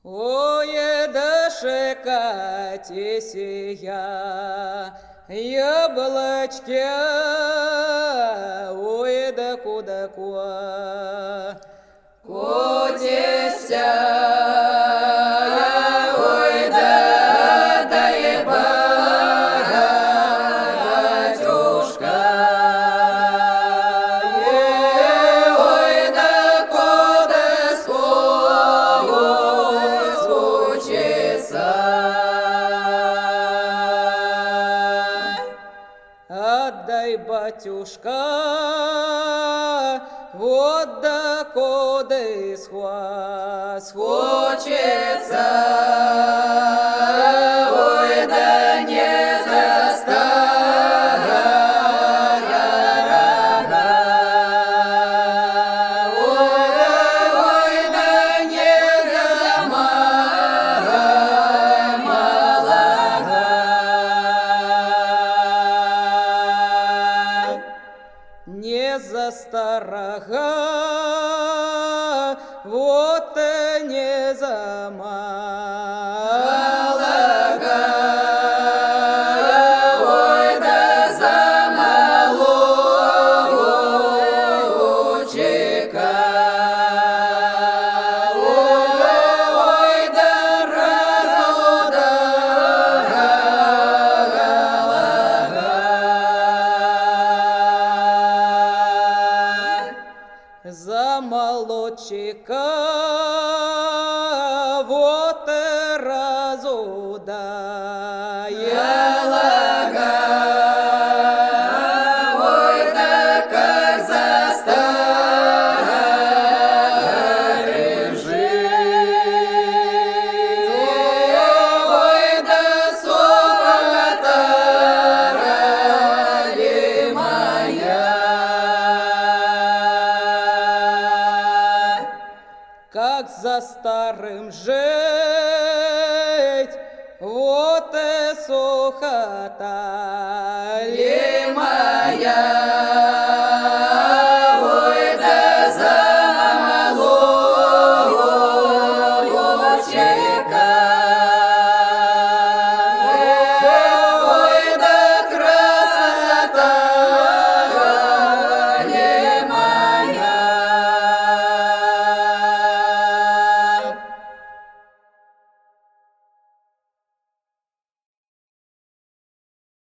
Ой, да шекатися, яблочки, ой, да куда-куда, котися, ой, да, дай батюшка, ой, да куда случится. Отдай, батюшка, вот да коды схочется, ой, да не застара, ой, да не замалага, не за старого, вот и не за малого, ой, да за молодчика, ой, да за молодчика, вот и разудая ой, да как за старым жить, ой, да сокота моя. Как за старым жить, вот и сухота ли моя.